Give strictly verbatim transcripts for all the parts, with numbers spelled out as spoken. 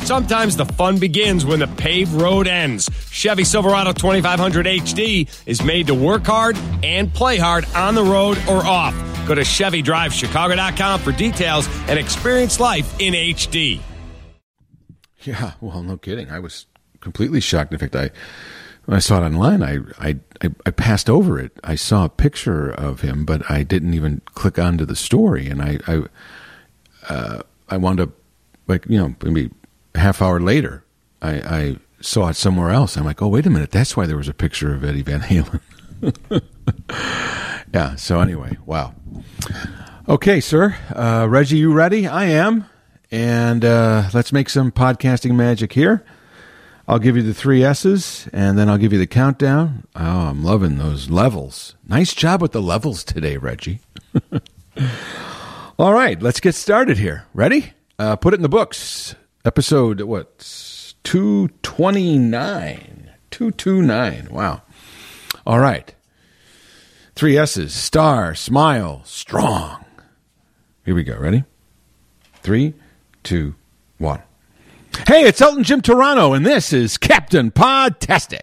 Sometimes the fun begins when the paved road ends. Chevy Silverado twenty-five hundred H D is made to work hard and play hard on the road or off. Go to Chevy Drive Chicago dot com for details and experience life in H D. Yeah, well, no kidding. I was completely shocked. In fact, I when I saw it online, I, I, I, I passed over it. I saw a picture of him, but I didn't even click onto the story. And I I, uh, I wound up, like, you know, maybe a half hour later, I, I saw it somewhere else. I'm like, oh, wait a minute. That's why there was a picture of Eddie Van Halen. Yeah, so anyway, wow. Okay, sir. Uh, Reggie, you ready? I am. And uh, let's make some podcasting magic here. I'll give you the three S's, and then I'll give you the countdown. Oh, I'm loving those levels. Nice job with the levels today, Reggie. All right, let's get started here. Ready? Uh, put it in the books. Episode, what, two twenty-nine. two twenty-nine, wow. All right. Three S's, star, smile, strong. Here we go, ready? Three, two, one. Hey, it's Elton Jim Turano, and this is Captain Podtastic.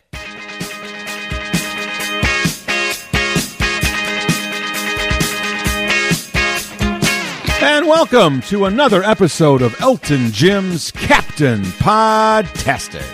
And welcome to another episode of Elton Jim's Captain Podtastic.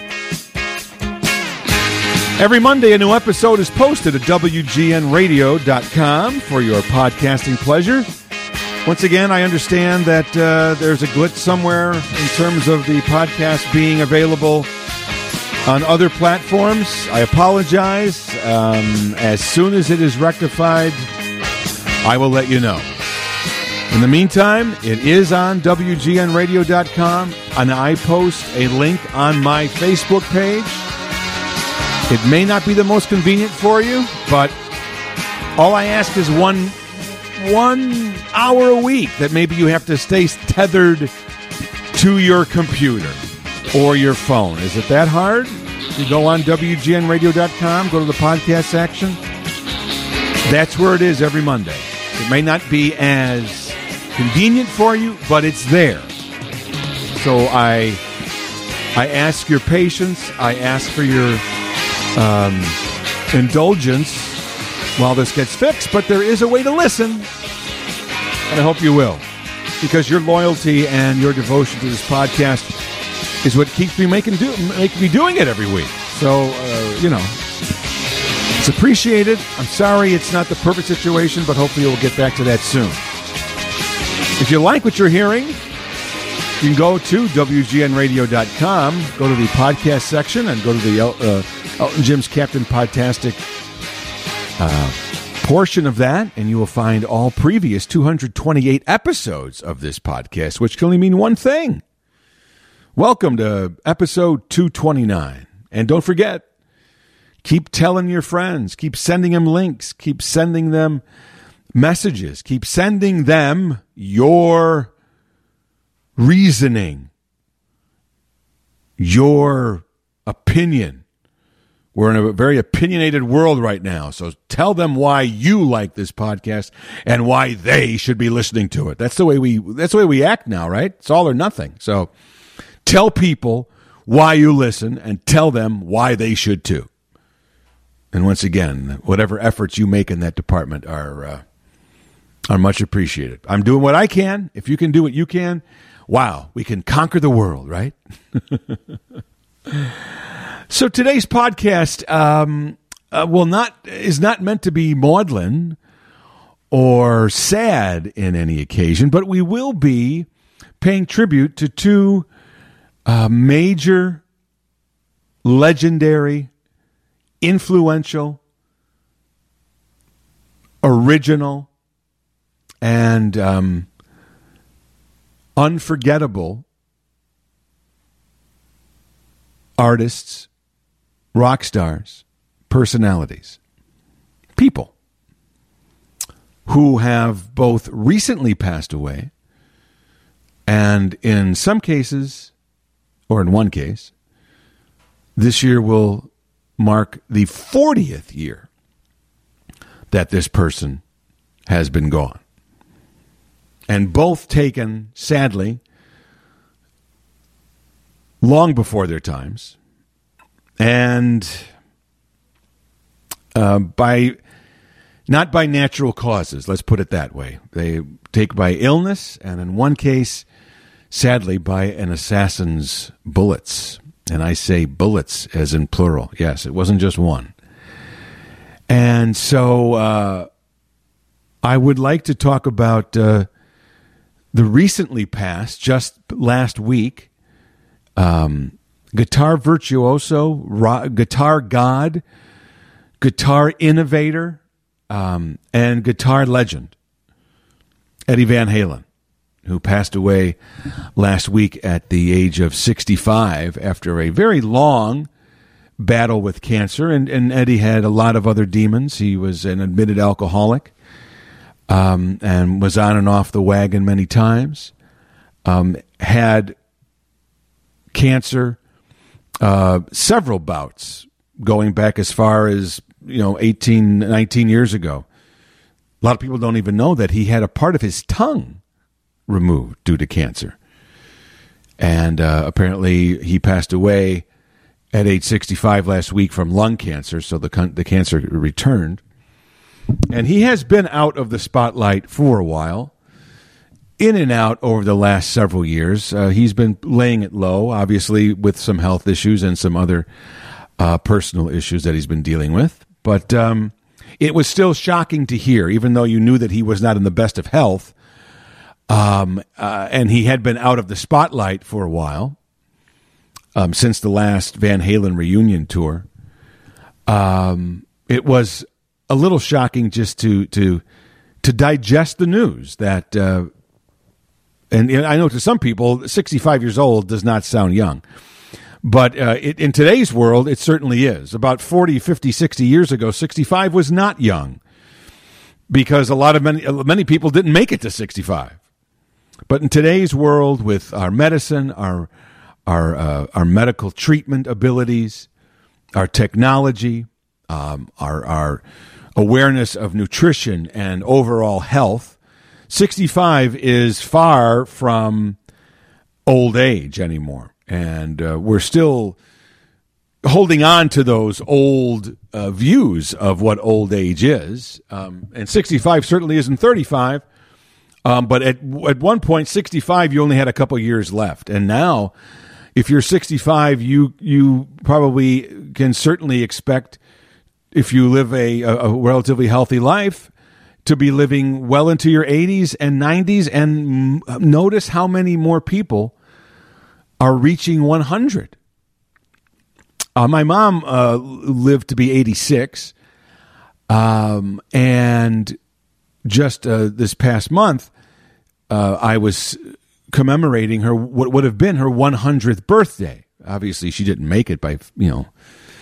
Every Monday, a new episode is posted at W G N radio dot com for your podcasting pleasure. Once again, I understand that uh, there's a glitch somewhere in terms of the podcast being available on other platforms. I apologize. Um, as soon as it is rectified, I will let you know. In the meantime, it is on W G N radio dot com, and I post a link on my Facebook page. It may not be the most convenient for you, but all I ask is one one hour a week that maybe you have to stay tethered to your computer or your phone. Is it that hard? You go on W G N radio dot com, go to the podcast section. That's where it is every Monday. It may not be as convenient for you, but it's there. So I I ask your patience. I ask for your um, indulgence while this gets fixed, but there is a way to listen, and I hope you will, because your loyalty and your devotion to this podcast is what keeps me making do make me doing it every week. So uh, you know, it's appreciated. I'm sorry it's not the perfect situation, but hopefully we'll get back to that soon. If you like what you're hearing, you can go to W G N radio dot com, go to the podcast section, and go to the uh, Elton Jim's Captain Podtastic uh, portion of that, and you will find all previous two hundred twenty-eight episodes of this podcast, which can only mean one thing. Welcome to episode two twenty-nine. And don't forget, keep telling your friends, keep sending them links, keep sending them messages, keep sending them your reasoning, your opinion. We're in a very opinionated world right now, so tell them why you like this podcast and why they should be listening to it. That's the way we that's the way we act now, right? It's all or nothing. So tell people why you listen and tell them why they should too. And once again, whatever efforts you make in that department are uh, are much appreciated. I'm doing what I can. If you can do what you can, wow, we can conquer the world, right? So today's podcast um, uh, will not is not meant to be maudlin or sad in any occasion, but we will be paying tribute to two uh, major, legendary, influential, original, and um, unforgettable artists, rock stars, personalities, people who have both recently passed away and in some cases, or in one case, this year will mark the fortieth year that this person has been gone. And both taken, sadly, long before their times, and uh, by not by natural causes. Let's put it that way. They take by illness, and in one case, sadly, by an assassin's bullets. And I say bullets as in plural. Yes, it wasn't just one. And so uh, I would like to talk about uh, the recently passed, just last week, um, guitar virtuoso, ro- guitar god, guitar innovator, um, and guitar legend, Eddie Van Halen, who passed away last week at the age of sixty-five after a very long battle with cancer. And, and Eddie had a lot of other demons. He was an admitted alcoholic, um, and was on and off the wagon many times, um, had cancer, uh, several bouts going back as far as, you know, eighteen, nineteen years ago. A lot of people don't even know that he had a part of his tongue removed due to cancer. And uh, apparently he passed away at age sixty-five last week from lung cancer, so the the cancer returned. And he has been out of the spotlight for a while, in and out over the last several years. Uh, he's been laying it low, obviously, with some health issues and some other uh, personal issues that he's been dealing with. But um, it was still shocking to hear, even though you knew that he was not in the best of health, Um, uh, and he had been out of the spotlight for a while, um, since the last Van Halen reunion tour. Um, it was a little shocking just to to to digest the news that, uh, and, and I know to some people, sixty-five years old does not sound young, but uh, it, in today's world, it certainly is. About forty, fifty, sixty years ago, sixty-five was not young, because a lot of many many people didn't make it to sixty-five. But in today's world, with our medicine, our our uh, our medical treatment abilities, our technology, um, our our awareness of nutrition and overall health, sixty-five is far from old age anymore, and uh, we're still holding on to those old uh, views of what old age is. Um, and sixty-five certainly isn't thirty-five. Um, but at at one point, sixty-five, you only had a couple years left. And now, if you're sixty-five, you you probably can certainly expect, if you live a, a relatively healthy life, to be living well into your eighties and nineties. And notice how many more people are reaching one hundred. Uh, my mom uh, lived to be eighty-six, um, and just uh, this past month, uh, I was commemorating her what would have been her one hundredth birthday. Obviously, she didn't make it by, you know,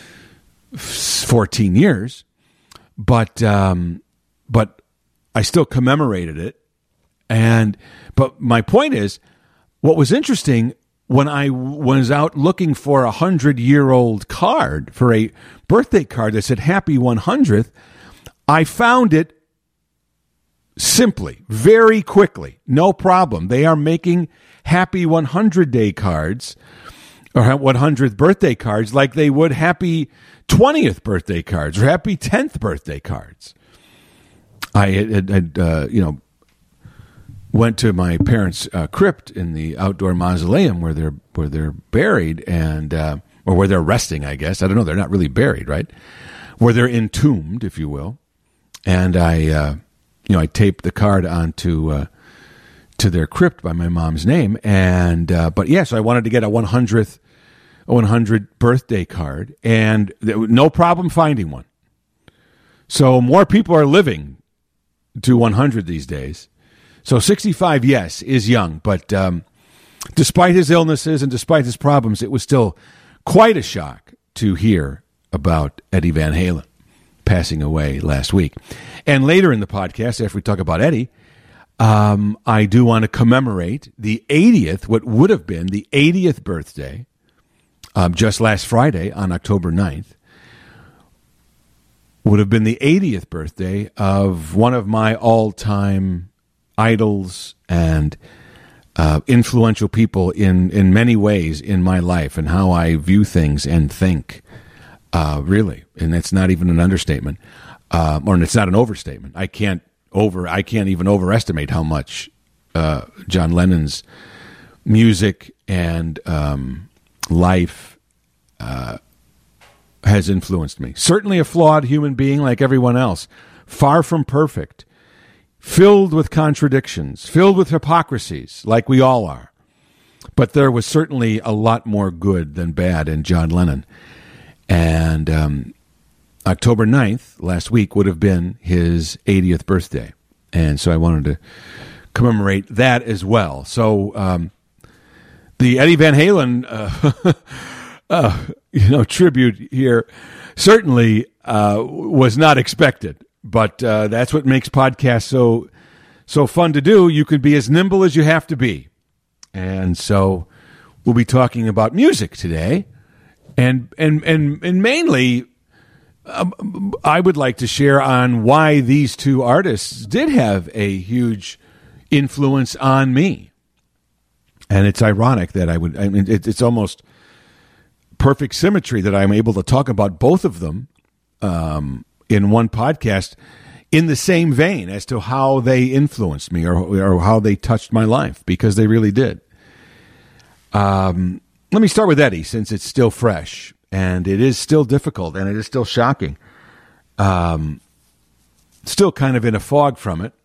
fourteen years, but um, but I still commemorated it. And but my point is, what was interesting, when I was out looking for a hundred-year-old card, for a birthday card that said "Happy one hundredth," I found it simply, very quickly, no problem. They are making happy one hundred day cards, or one hundredth birthday cards, like they would happy twentieth birthday cards or happy tenth birthday cards. I had, had uh, you know, went to my parents' uh, crypt in the outdoor mausoleum where they're where they're buried, and uh, or where they're resting, I guess. I don't know. They're not really buried, right? Where they're entombed, if you will. And I. Uh, You know, I taped the card onto uh, to their crypt by my mom's name, and uh, but yes, yeah, so I wanted to get a one hundredth, a one hundred birthday card, and there was no problem finding one. So more people are living to one hundred these days. So sixty-five, yes, is young, but um, despite his illnesses and despite his problems, it was still quite a shock to hear about Eddie Van Halen passing away last week. And later in the podcast, after we talk about Eddie, um, I do want to commemorate the eightieth, what would have been the eightieth birthday, um, just last Friday on October ninth, would have been the eightieth birthday of one of my all-time idols and uh, influential people in, in many ways in my life and how I view things and think, uh, really. And that's not even an understatement, uh, or it's not an overstatement. I can't over, I can't even overestimate how much uh, John Lennon's music and um, life uh, has influenced me. Certainly a flawed human being like everyone else, far from perfect, filled with contradictions, filled with hypocrisies, like we all are. But there was certainly a lot more good than bad in John Lennon. And um, October ninth, last week, would have been his eightieth birthday. And so I wanted to commemorate that as well. So um, the Eddie Van Halen uh, uh, you know, tribute here certainly uh, was not expected. But uh, that's what makes podcasts so so fun to do. You can be as nimble as you have to be. And so we'll be talking about music today. And and and, and mainly, um, I would like to share on why these two artists did have a huge influence on me. And it's ironic that I would, I mean, it, it's almost perfect symmetry that I'm able to talk about both of them um in one podcast in the same vein as to how they influenced me or, or how they touched my life, because they really did. Um, let me start with Eddie, since it's still fresh and it is still difficult and it is still shocking. Um, still kind of in a fog from it.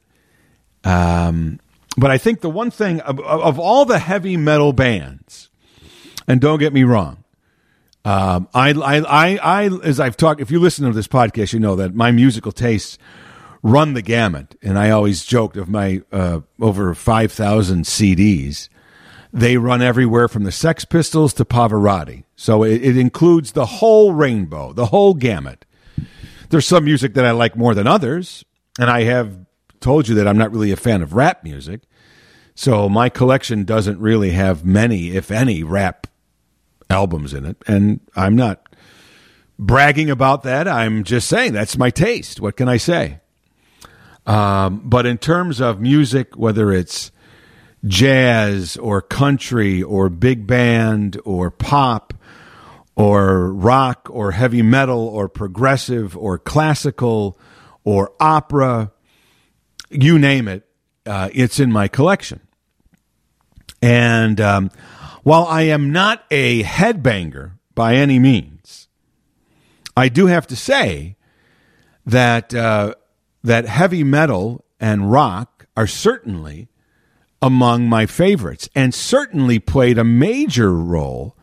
Um, but I think the one thing of, of all the heavy metal bands, and don't get me wrong, Um, I, I, I, I, as I've talked, if you listen to this podcast, you know that my musical tastes run the gamut. And I always joked of my, uh, over five thousand C Ds. They run everywhere from the Sex Pistols to Pavarotti. So it, it includes the whole rainbow, the whole gamut. There's some music that I like more than others. And I have told you that I'm not really a fan of rap music. So my collection doesn't really have many, if any, rap albums in it, and I'm not bragging about that. I'm just saying that's my taste. What can I say? Um, but in terms of music, whether it's jazz or country or big band or pop or rock or heavy metal or progressive or classical or opera, you name it, uh, it's in my collection. And um while I am not a headbanger by any means, I do have to say that uh, that heavy metal and rock are certainly among my favorites, and certainly played a major role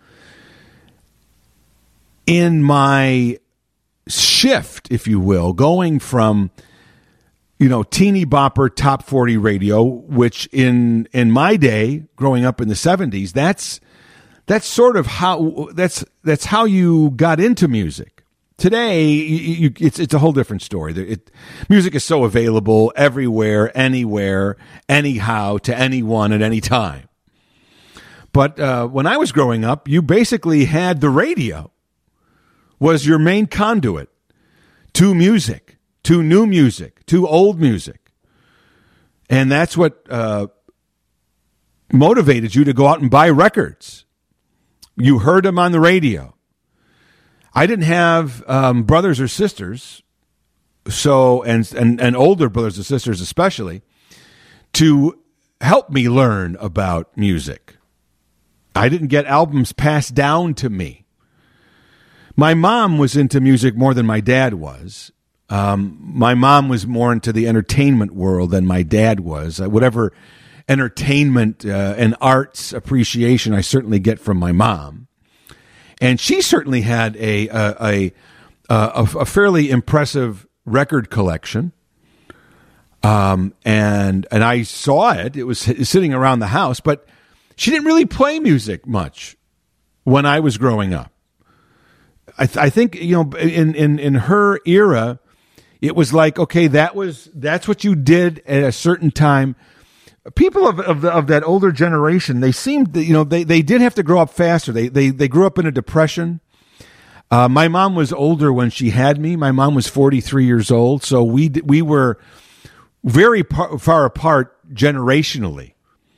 in my shift, if you will, going from, you know, teeny bopper top forty radio, which in in my day, growing up in the seventies, that's that's sort of how that's that's how you got into music. Today, you, you, it's it's a whole different story. It, music is so available everywhere, anywhere, anyhow, to anyone at any time. But uh, when I was growing up, you basically had the radio was your main conduit to music. To new music, to old music. And that's what uh, motivated you to go out and buy records. You heard them on the radio. I didn't have um, brothers or sisters, so and, and and older brothers and sisters especially, to help me learn about music. I didn't get albums passed down to me. My mom was into music more than my dad was. Um, my mom was more into the entertainment world than my dad was. Uh, whatever entertainment uh, and arts appreciation I certainly get from my mom. And she certainly had a a, a, a, a fairly impressive record collection. Um, and and I saw it. It was sitting around the house, but she didn't really play music much when I was growing up. I, th- I think, you know, in, in, in her era, it was like, okay, that was that's what you did at a certain time. People of of, the, of that older generation, they seemed, you know, they, they did have to grow up faster. They they they grew up in a depression. Uh, my mom was older when she had me. My mom was forty-three years old, so we we were very par- far apart generationally.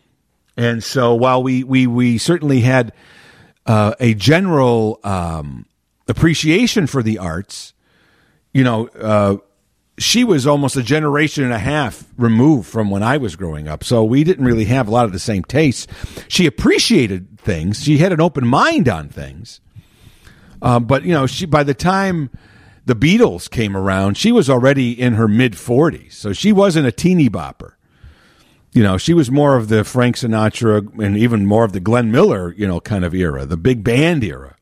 And so while we we we certainly had uh, a general um, appreciation for the arts, you know, uh, she was almost a generation and a half removed from when I was growing up. So we didn't really have a lot of the same tastes. She appreciated things. She had an open mind on things. Uh, but, you know, she by the time the Beatles came around, she was already in her mid-forties. So she wasn't a teeny bopper. You know, she was more of the Frank Sinatra and even more of the Glenn Miller, you know, kind of era, the big band era.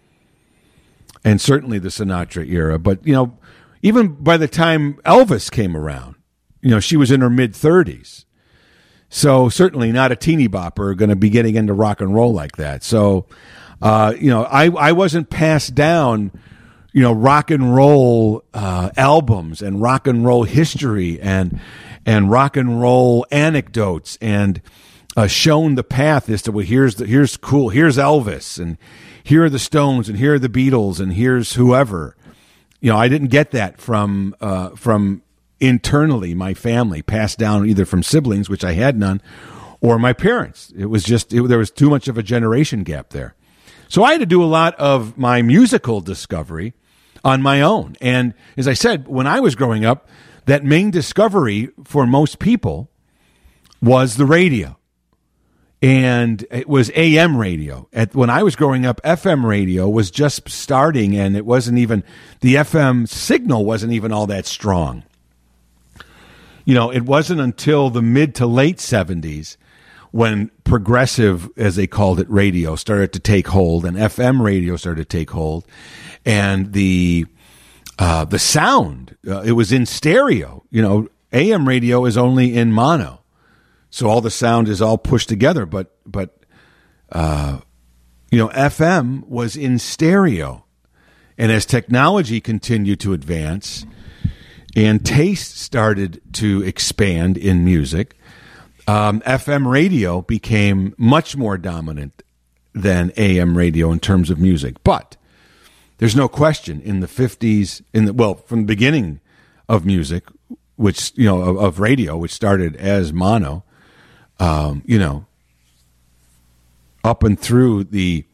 And certainly the Sinatra era. But, you know, even by the time Elvis came around, you know, she was in her mid-thirties. So certainly not a teeny bopper going to be getting into rock and roll like that. So, uh, you know, I, I wasn't passed down, you know, rock and roll uh, albums and rock and roll history and and rock and roll anecdotes and uh, shown the path as to, well, here's the, here's cool, here's Elvis, and here are the Stones, and here are the Beatles, and here's whoever. You know, I didn't get that from uh, from internally, my family, passed down either from siblings, which I had none, or my parents. It was just, it, there was too much of a generation gap there. So I had to do a lot of my musical discovery on my own. And as I said, when I was growing up, that main discovery for most people was the radio. And it was A M radio. At, when I was growing up, F M radio was just starting, and it wasn't even, the F M signal wasn't even all that strong. You know, it wasn't until the mid to late seventies when progressive, as they called it, radio started to take hold, and F M radio started to take hold, and the uh, the sound, uh, it was in stereo. You know, A M radio is only in mono. So all the sound is all pushed together, but but uh, you know, F M was in stereo, and as technology continued to advance, and taste started to expand in music, um, F M radio became much more dominant than A M radio in terms of music. But there's no question in the fifties, in the well, from the beginning of music, which you know of, of radio, which started as mono. Um, you know, up and through the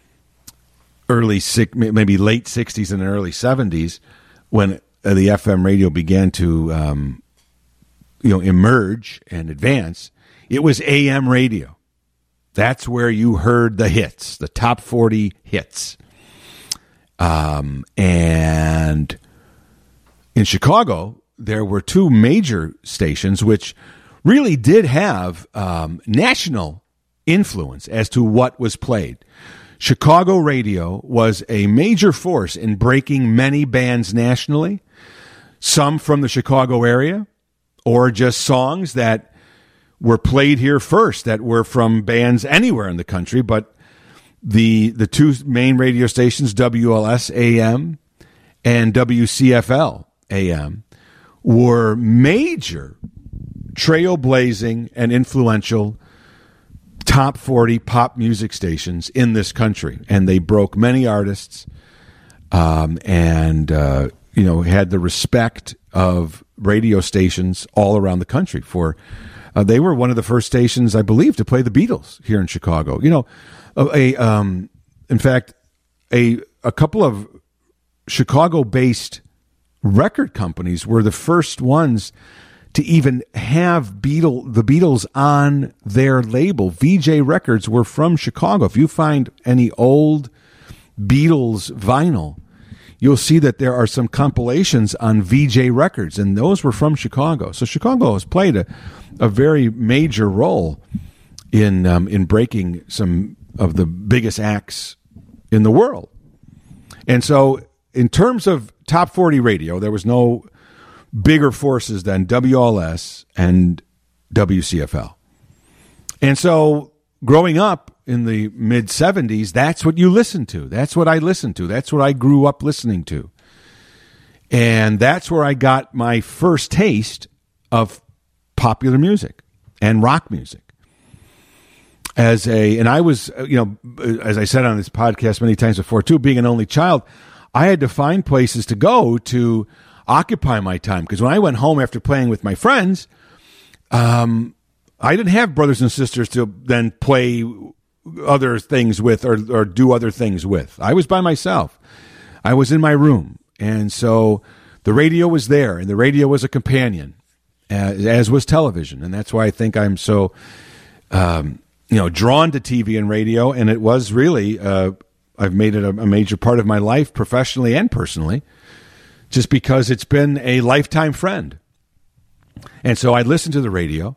early, maybe late sixties and early seventies, when the F M radio began to, um, you know, emerge and advance, it was A M radio. That's where you heard the hits, the top forty hits. Um, and in Chicago, there were two major stations which really did have um, national influence as to what was played. Chicago radio was a major force in breaking many bands nationally, some from the Chicago area, or just songs that were played here first that were from bands anywhere in the country. But the the two main radio stations, W L S A M and W C F L A M, were major trailblazing and influential top forty pop music stations in this country, and they broke many artists, um, and uh, you know had the respect of radio stations all around the country. For uh, they were one of the first stations, I believe, to play the Beatles here in Chicago. You know, a um, in fact, a a couple of Chicago-based record companies were the first ones to even have Beatle, the Beatles on their label. V J Records were from Chicago. If you find any old Beatles vinyl, you'll see that there are some compilations on V J Records, and those were from Chicago. So Chicago has played a, a very major role in um, in breaking some of the biggest acts in the world. And so in terms of top forty radio, there was no bigger forces than W L S and W C F L. And so growing up in the mid-seventies, that's what you listened to. That's what I listened to. That's what I grew up listening to. And that's where I got my first taste of popular music and rock music. As a, and I was, you know, as I said on this podcast many times before too, being an only child, I had to find places to go to occupy my time, because when I went home after playing with my friends, um, I didn't have brothers and sisters to then play other things with or, or do other things with. I was by myself. I was in my room. And so the radio was there, and the radio was a companion, as, as was television. And that's why I think I'm so, um, you know, drawn to T V and radio. And it was really, uh, I've made it a, a major part of my life, professionally and personally, just because it's been a lifetime friend. And so I listened to the radio,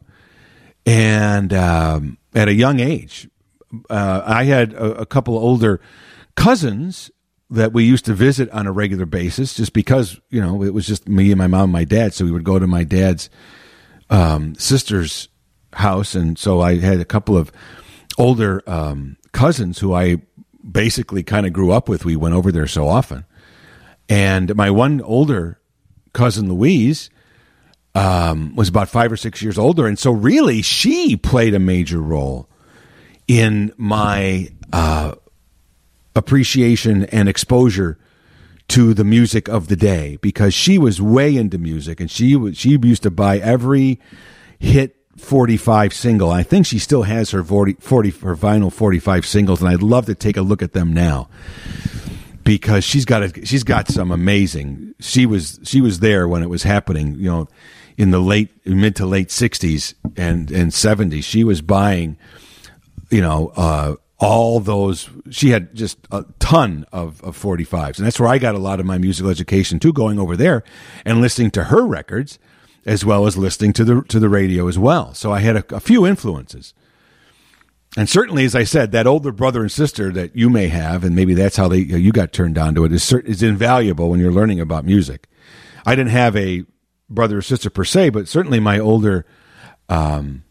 and um, at a young age, uh, I had a, a couple of older cousins that we used to visit on a regular basis, just because, you know, it was just me and my mom and my dad. So we would go to my dad's um, sister's house. And so I had a couple of older um, cousins who I basically kind of grew up with. We went over there so often. And my one older cousin, Louise, um, was about five or six years older. And so really she played a major role in my uh appreciation and exposure to the music of the day, because she was way into music, and she was, she used to buy every hit forty-five single. I think she still has her forty, forty her vinyl forty-five singles, and I'd love to take a look at them now, because she's got a, she's got some amazing. She was she was there when it was happening, you know, in the late mid to late sixties and and seventies. She was buying, you know, uh all those, she had just a ton of, of forty-fives. And that's where I got a lot of my musical education too, going over there and listening to her records, as well as listening to the to the radio as well. So I had a, a few influences. And certainly, as I said, that older brother and sister that you may have, and maybe that's how they you got turned on to it, is, is invaluable when you're learning about music. I didn't have a brother or sister per se, but certainly my older um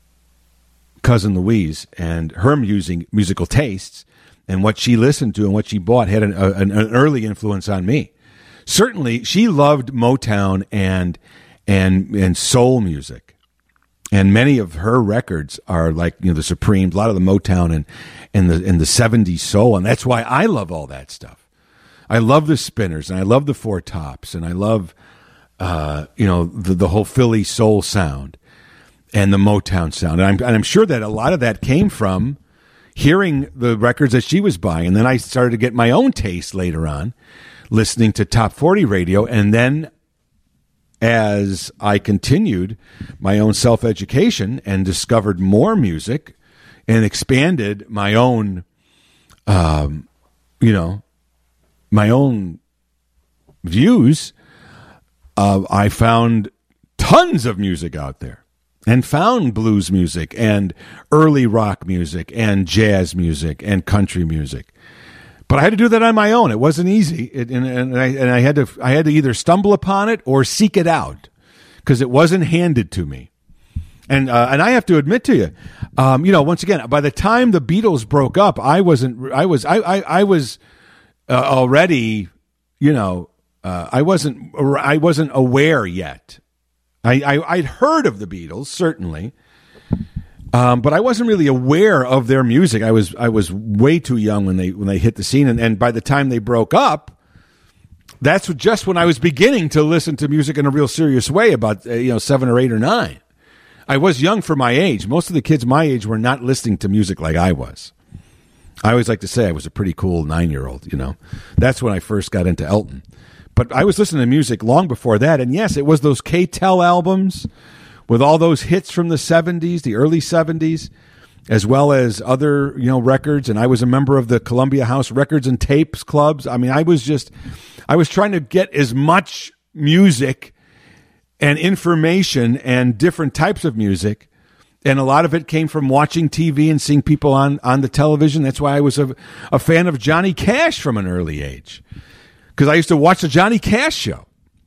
cousin Louise and her using musical tastes and what she listened to and what she bought had an, a, an early influence on me. Certainly, she loved Motown and and and soul music, and many of her records are like, you know, the Supremes, a lot of the Motown and and the and the seventies soul, and that's why I love all that stuff. I love the Spinners, and I love the Four Tops, and I love uh, you know the the whole Philly soul sound and the Motown sound. And I'm, and I'm sure that a lot of that came from hearing the records that she was buying. And then I started to get my own taste later on, listening to Top forty radio. And then as I continued my own self-education and discovered more music and expanded my own, um, you know, my own views, uh, I found tons of music out there. And found blues music and early rock music and jazz music and country music, but I had to do that on my own. It wasn't easy, it, and, and I and I had to I had to either stumble upon it or seek it out, because it wasn't handed to me. And uh, and I have to admit to you, um, you know, once again, by the time the Beatles broke up, I wasn't I was I I, I was uh, already, you know, uh, I wasn't I wasn't aware yet. I, I, I'd heard of the Beatles, certainly, um, but I wasn't really aware of their music. I was I was way too young when they when they hit the scene, and, and by the time they broke up, that's just when I was beginning to listen to music in a real serious way. About uh, you know seven or eight or nine, I was young for my age. Most of the kids my age were not listening to music like I was. I always like to say I was a pretty cool nine-year-old. You know, that's when I first got into Elton. But I was listening to music long before that, and yes, it was those K-Tel albums with all those hits from the seventies, the early seventies, as well as other, you know, records. And I was a member of the Columbia House Records and Tapes clubs. I mean, I was just, I was trying to get as much music and information and different types of music, and a lot of it came from watching T V and seeing people on, on the television. That's why I was a, a fan of Johnny Cash from an early age, because I used to watch the Johnny Cash show.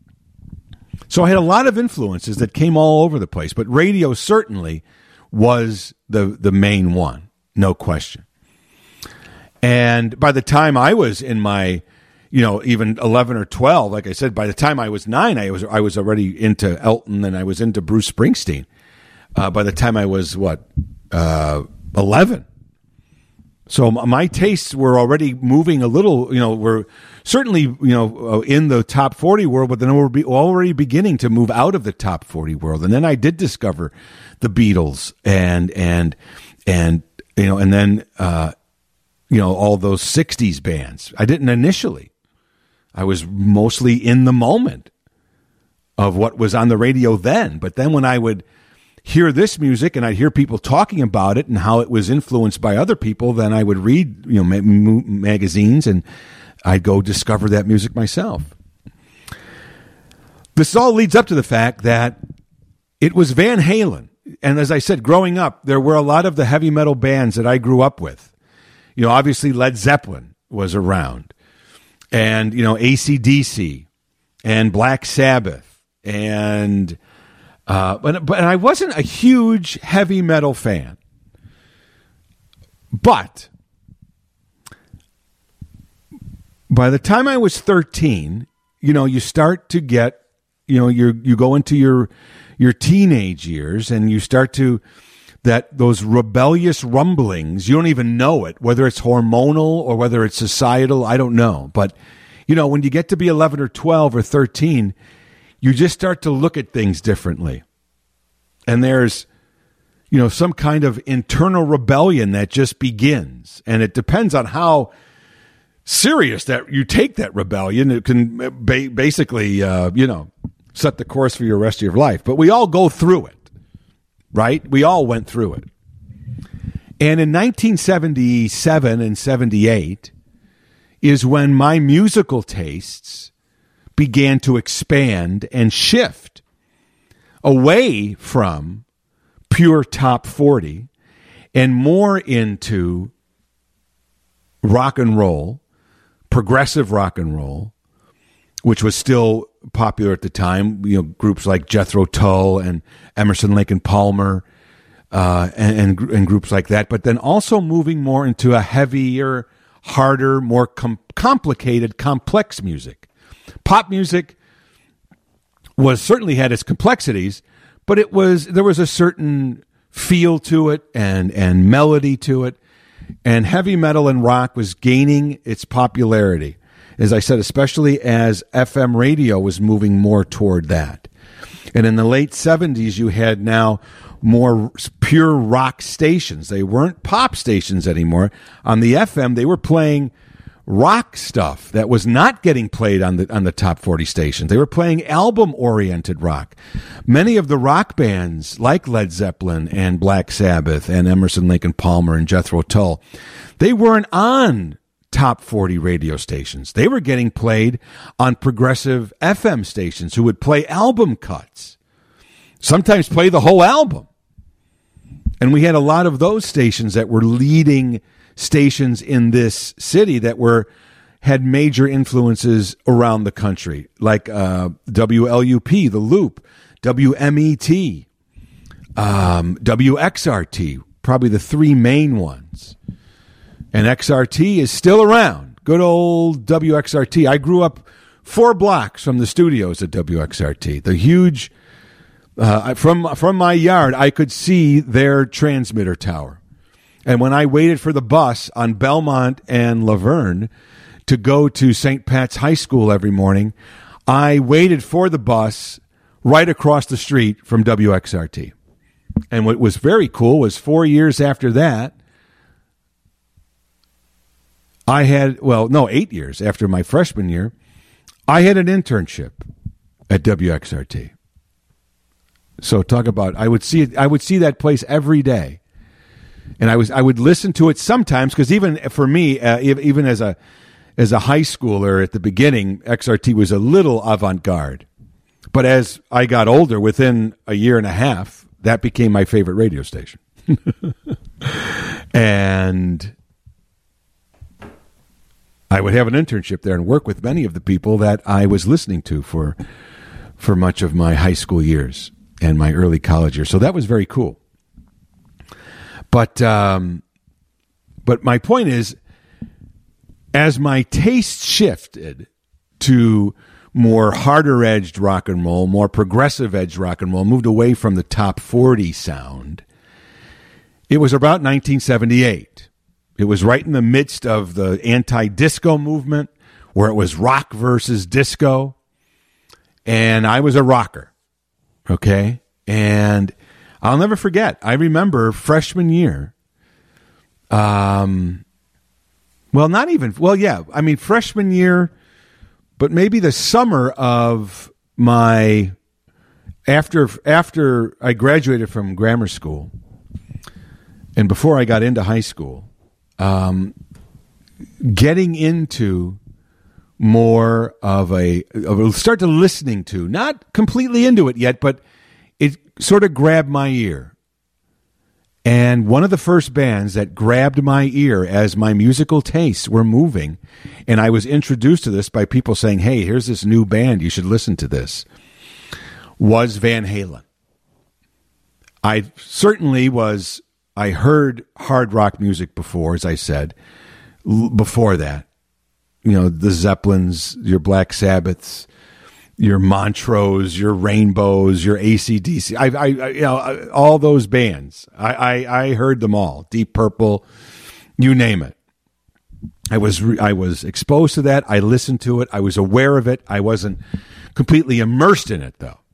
So I had a lot of influences that came all over the place, but radio certainly was the the main one, no question. And by the time I was in my, you know, even eleven or twelve, like I said, by the time I was nine, I was I was already into Elton, and I was into Bruce Springsteen. Uh, by the time I was, what, uh, eleven. So my tastes were already moving a little, you know, were certainly, you know, in the top forty world, but then we're already beginning to move out of the top forty world. And then I did discover the Beatles and, and, and, you know, and then, uh, you know, all those sixties bands. I didn't initially. I was mostly in the moment of what was on the radio then. But then when I would hear this music and I'd hear people talking about it and how it was influenced by other people, then I would read, you know, ma- magazines and I'd go discover that music myself. This all leads up to the fact that it was Van Halen. And as I said, growing up, there were a lot of the heavy metal bands that I grew up with. You know, obviously Led Zeppelin was around, and, you know, A C D C and Black Sabbath, and Uh, but but I wasn't a huge heavy metal fan. But by the time I was thirteen, you know, you start to get, you know, you you go into your your teenage years, and you start to that those rebellious rumblings. You don't even know it, whether it's hormonal or whether it's societal. I don't know, but you know, when you get to be eleven or twelve or thirteen, you just start to look at things differently. And there's, you know, some kind of internal rebellion that just begins. And it depends on how serious that you take that rebellion. It can ba- basically, uh, you know, set the course for your rest of your life. But we all go through it, right? We all went through it. And in nineteen seventy-seven and seventy-eight is when my musical tastes began to expand and shift away from pure top forty and more into rock and roll, progressive rock and roll, which was still popular at the time. You know, groups like Jethro Tull and Emerson, Lake and Palmer, uh, and, and and groups like that. But then also moving more into a heavier, harder, more com- complicated, complex music. Pop music was certainly had its complexities, but it was there was a certain feel to it and and melody to it, and heavy metal and rock was gaining its popularity, as I said, especially as F M radio was moving more toward that. And in the late seventies, you had now more pure rock stations. They weren't pop stations anymore. On the F M, they were playing rock stuff that was not getting played on the on the top forty stations. They were playing album-oriented rock. Many of the rock bands, like Led Zeppelin and Black Sabbath and Emerson, Lake and Palmer and Jethro Tull, they weren't on top forty radio stations. They were getting played on progressive F M stations who would play album cuts, sometimes play the whole album. And we had a lot of those stations that were leading stations in this city that were had major influences around the country, like uh, W L U P, The Loop, W M E T, um, W X R T, probably the three main ones. And X R T is still around. Good old W X R T. I grew up four blocks from the studios at W X R T. The huge, uh, from from my yard, I could see their transmitter tower. And when I waited for the bus on Belmont and Laverne to go to Saint Pat's High School every morning, I waited for the bus right across the street from W X R T. And what was very cool was four years after that, I had, well, no, eight years after my freshman year, I had an internship at W X R T. So talk about, I would see it, I would see that place every day. And I was I would listen to it sometimes, because even for me, uh, even as a as a high schooler at the beginning, X R T was a little avant-garde. But as I got older, within a year and a half, that became my favorite radio station. And I would have an internship there and work with many of the people that I was listening to for for much of my high school years and my early college years. So that was very cool. But um, but my point is, as my taste shifted to more harder-edged rock and roll, more progressive-edged rock and roll, moved away from the top forty sound, it was about nineteen seventy-eight. It was right in the midst of the anti-disco movement, where it was rock versus disco. And I was a rocker, okay? And I'll never forget. I remember freshman year. Um, well, not even, well, yeah. I mean, freshman year, but maybe the summer of my, after after I graduated from grammar school and before I got into high school, um, getting into more of a, of a start to listening to, not completely into it yet, but it sort of grabbed my ear. And one of the first bands that grabbed my ear as my musical tastes were moving, and I was introduced to this by people saying, hey, here's this new band, you should listen to this, was Van Halen. I certainly was, I heard hard rock music before, as I said, l- before that. You know, the Zeppelins, your Black Sabbaths, your Montrose, your Rainbows, your A C D C. I, I, I you know, all those bands. I, I, I heard them all. Deep Purple, you name it. I was, I was exposed to that. I listened to it. I was aware of it. I wasn't completely immersed in it, though,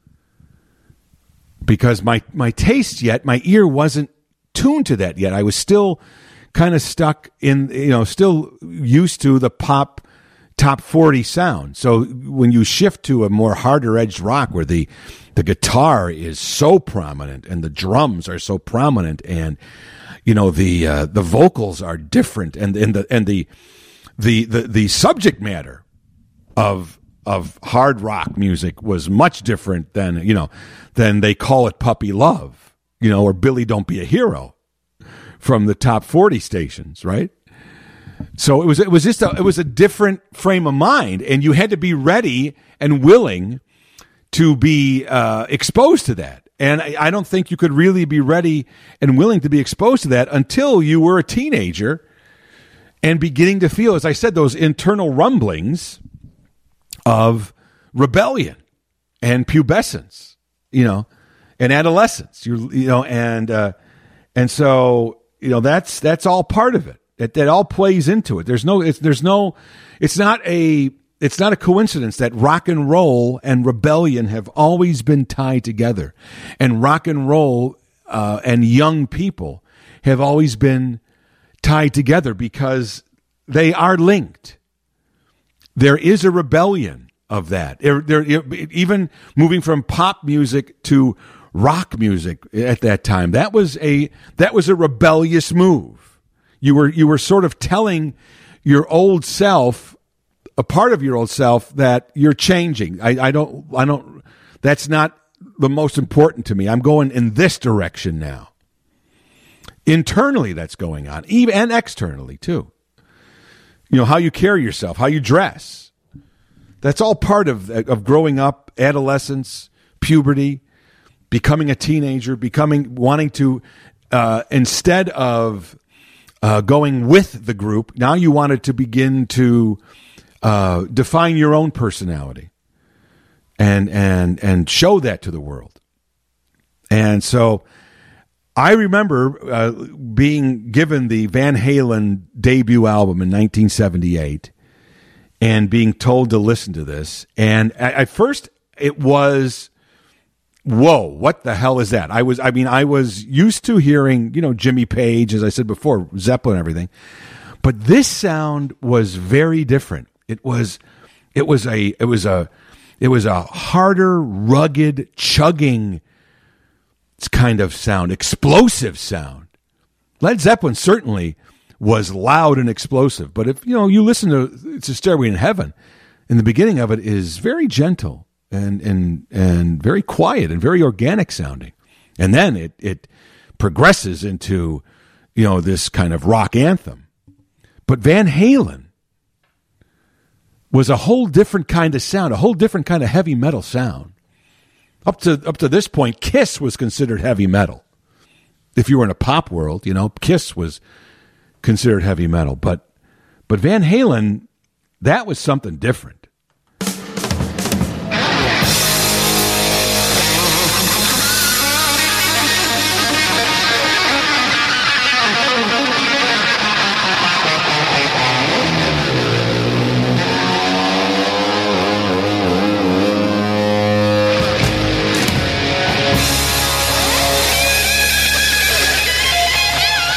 because my, my taste yet, my ear wasn't tuned to that yet. I was still kind of stuck in, you know, still used to the pop top forty sound. So when you shift to a more harder edged rock where the, the guitar is so prominent and the drums are so prominent and, you know, the, uh, the vocals are different and, and the, and the, the, the, the subject matter of, of hard rock music was much different than, you know, than They Call It Puppy Love, you know, or Billy Don't Be a Hero from the top forty stations, right? So it was it was just a, it was a different frame of mind, and you had to be ready and willing to be uh, exposed to that. And I, I don't think you could really be ready and willing to be exposed to that until you were a teenager and beginning to feel, as I said, those internal rumblings of rebellion and pubescence, you know, and adolescence. You you know, and uh, and so. You know, that's that's all part of it. That that all plays into it. There's no it's there's no it's not a it's not a coincidence that rock and roll and rebellion have always been tied together. And rock and roll uh, and young people have always been tied together because they are linked. There is a rebellion of that. There, there, even moving from pop music to rock music at that time, that was a that was a rebellious move. You were you were sort of telling your old self, a part of your old self, that you're changing. I, I don't I don't that's not the most important to me. I'm going in this direction now. Internally, that's going on, even and externally too. You know, how you carry yourself, how you dress. That's all part of of growing up, adolescence, puberty, becoming a teenager, becoming wanting to uh, instead of uh, going with the group, now you wanted to begin to uh, define your own personality and and and show that to the world. And so, I remember uh, being given the Van Halen debut album in nineteen seventy-eight and being told to listen to this. And at, at first, it was. Whoa, what the hell is that? I was, I mean, I was used to hearing, you know, Jimmy Page, as I said before, Zeppelin and everything. But this sound was very different. It was, it was a, it was a, it was a harder, rugged, chugging kind of sound, explosive sound. Led Zeppelin certainly was loud and explosive. But if, you know, you listen to, it's a Stairway in Heaven, in the beginning of it is very gentle. And, and and very quiet and very organic sounding. And then it, it progresses into, you know, this kind of rock anthem. But Van Halen was a whole different kind of sound, a whole different kind of heavy metal sound. Up to up to this point, Kiss was considered heavy metal. If you were in a pop world, you know, Kiss was considered heavy metal. But but Van Halen, that was something different.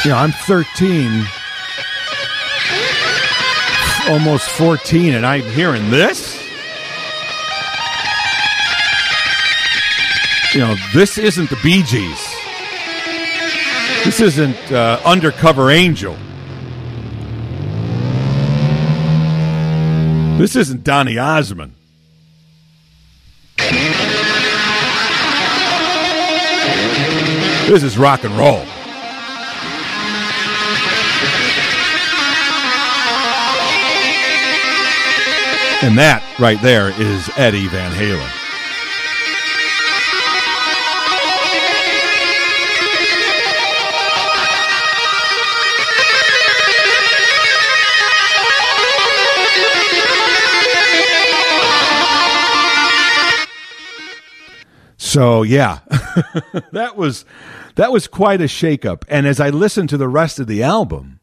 You know, I'm thirteen, almost fourteen, and I'm hearing this. You know, this isn't the Bee Gees. This isn't uh, Undercover Angel. This isn't Donny Osmond. This is rock and roll. And that right there is Eddie Van Halen. So yeah, that was that was quite a shakeup. And as I listened to the rest of the album,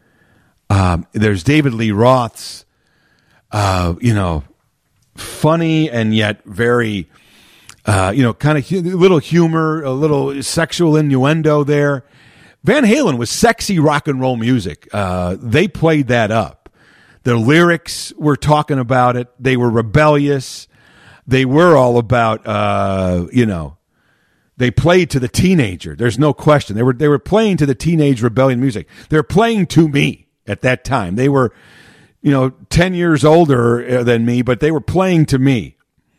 um, there's David Lee Roth's, uh, you know, funny and yet very, uh, you know, kind of hu- little humor, a little sexual innuendo there. Van Halen was sexy rock and roll music. Uh, they played that up. The lyrics were talking about it. They were rebellious. They were all about, uh, you know, they played to the teenager. There's no question. They were they were playing to the teenage rebellion music. They're playing to me at that time. They were, you know, ten years older than me, but they were playing to me,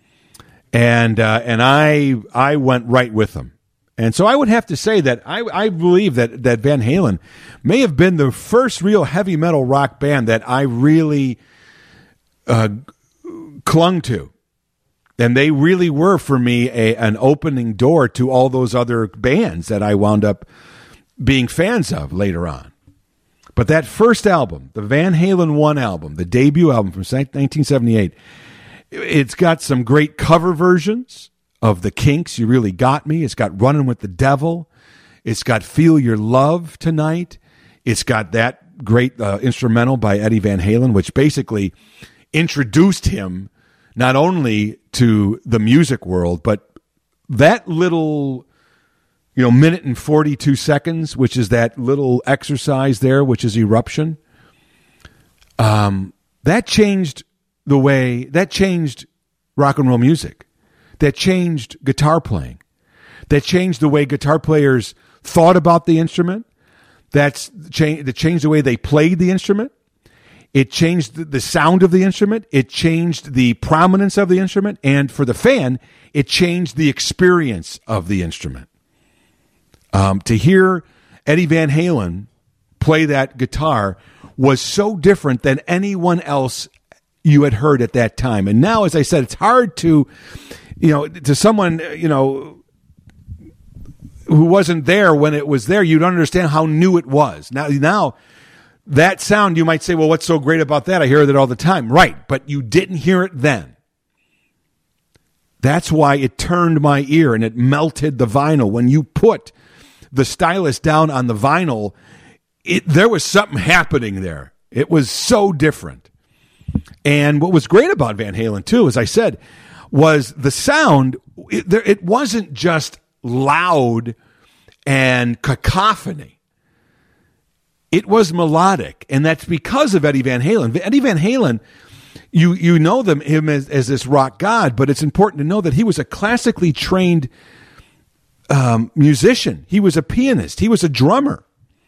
and uh, and I I went right with them. And so I would have to say that I I believe that that Van Halen may have been the first real heavy metal rock band that I really uh, clung to. And they really were, for me, a, an opening door to all those other bands that I wound up being fans of later on. But that first album, the Van Halen one album, the debut album from nineteen seventy-eight, it's got some great cover versions of the Kinks, You Really Got Me. It's got Running with the Devil. It's got Feel Your Love Tonight. It's got that great uh, instrumental by Eddie Van Halen, which basically introduced him not only to the music world, but that little, you know, minute and forty-two seconds, which is that little exercise there, which is Eruption, um, that changed the way, that changed rock and roll music. That changed guitar playing. That changed the way guitar players thought about the instrument. That's changed, that changed the way they played the instrument. It changed the sound of the instrument. It changed the prominence of the instrument. And for the fan, it changed the experience of the instrument. Um, to hear Eddie Van Halen play that guitar was so different than anyone else you had heard at that time. And now, as I said, it's hard to, you know, to someone, you know, who wasn't there when it was there, you'd understand how new it was. Now, now, that sound, you might say, well, what's so great about that? I hear that all the time. Right, but you didn't hear it then. That's why it turned my ear and it melted the vinyl. When you put the stylus down on the vinyl, it, there was something happening there. It was so different. And what was great about Van Halen, too, as I said, was the sound. It, there, it wasn't just loud and cacophony. It was melodic, and that's because of Eddie Van Halen. Eddie Van Halen, you you know them him as, as this rock god, but it's important to know that he was a classically trained um, musician. He was a pianist. He was a drummer,